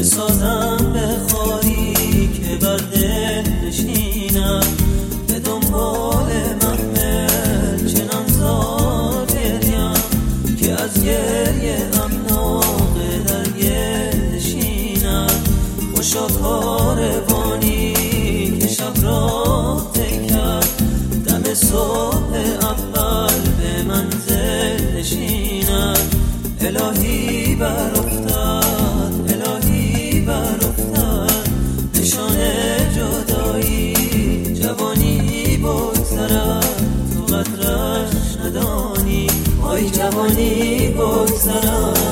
بسازم به خاری که بر دل نشینم، به دنبال محمل چنان زار گریم که از گریه امناقه در گل نشینم. خوشا کاروانی که شب راه کرد، دم صبح اول به منزل نشینم. الهی بر افتاد، الهی بر افتاد نشان جدایی، جوانی بگذرد تو قدرش ندانی، آی جوانی بگذرد